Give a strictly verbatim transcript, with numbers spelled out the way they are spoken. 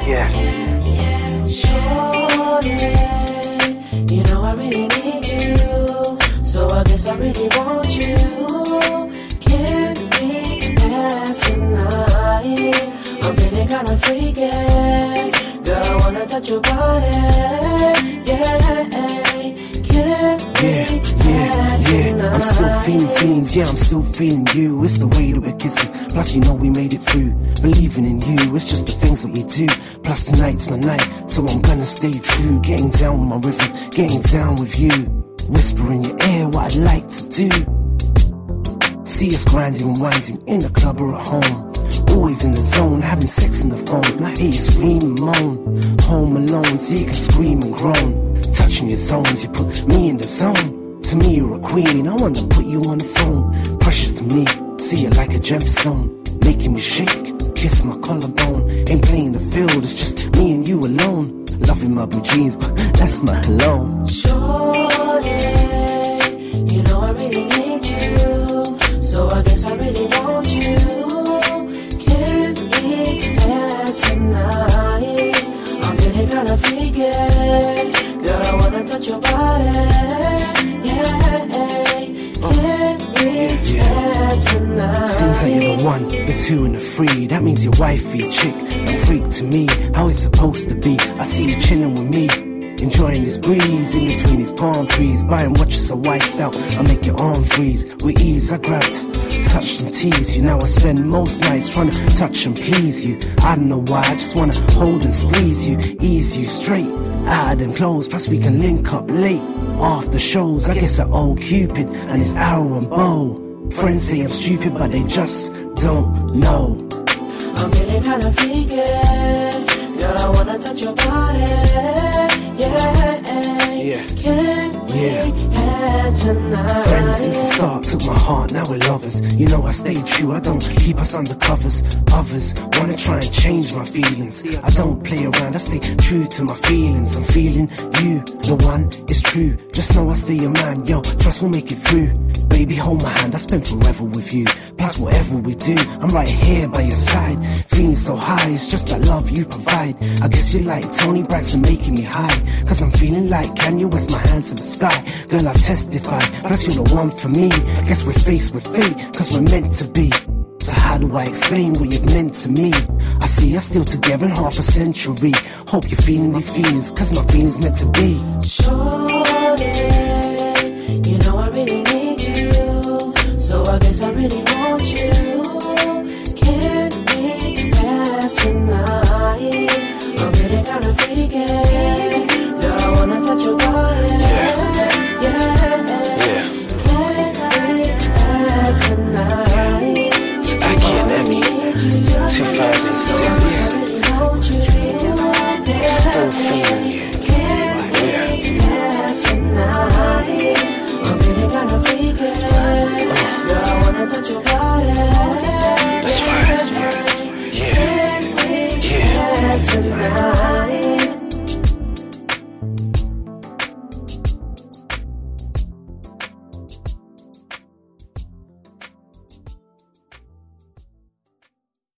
Yeah. Shorty, you know I really need you, so I guess I really want you. Can't we have tonight? I'm feeling kinda freaky, girl, I wanna touch your body. Yeah, can't we Yeah, yeah, yeah. I'm still feeling feelings, yeah, I'm still feeling you. It's the way that we're kissing, plus you know we made it through. Believing in you, it's just the things that we do. Plus tonight's my night, so I'm gonna stay true. Getting down with my rhythm, getting down with you. Whisper in your ear what I'd like to do. See us grinding and winding in the club or at home. Always in the zone, having sex in the phone. I hear you scream and moan. Home alone, so you can scream and groan. Touching your zones, you put me in the zone. To me you're a queen, I wanna put you on the phone. Precious to me, see you like a gemstone. Making me shake, kiss my collarbone. Ain't playing the field, it's just me and you alone. Loving my blue jeans, but that's my cologne. Shorty, you know I really need you, so I guess I really want you. Can't we have tonight? I'm feeling kinda freaky, girl, I wanna touch your body. Yeah, can't we have tonight? Seems like you're the one, the two and the three. That means you're wifey, chick, a freak to me. How it's supposed to be. I see you chilling with me, enjoying this breeze in between these palm trees. Buying watches so iced out, I make your arm freeze. With ease I grabbed, touched and teased you. Now I spend most nights trying to touch and please you. I don't know why, I just wanna hold and squeeze you. Ease you straight out of them clothes. Plus we can link up late after shows. I guess I owe Cupid and his arrow and bow. Friends say I'm stupid but they just don't know. I'm feeling kinda freaky, girl, I wanna touch your body. Yeah, Yeah. can't we Yeah. have tonight? Friends since the start, took my heart, now we're lovers. You know I stay true, I don't keep us under covers. Others wanna try and change my feelings. I don't play around, I stay true to my feelings. I'm feeling you, the one is true. Just know I stay your man, yo, trust we'll make it through. Baby, hold my hand, I spend forever with you. Plus whatever we do, I'm right here by your side. Feeling so high, it's just that love you provide. I guess you like Tony Braxton making me high, cause I'm feeling like Kanye West, my hands to the sky. Girl, I testify, plus you're the one for me. Guess we're faced with fate, cause we're meant to be. So how do I explain what you've meant to me? I see us still together in half a century. Hope you're feeling these feelings, cause my feelings meant to be. Shorty, you know I really need you, so I guess I really want you.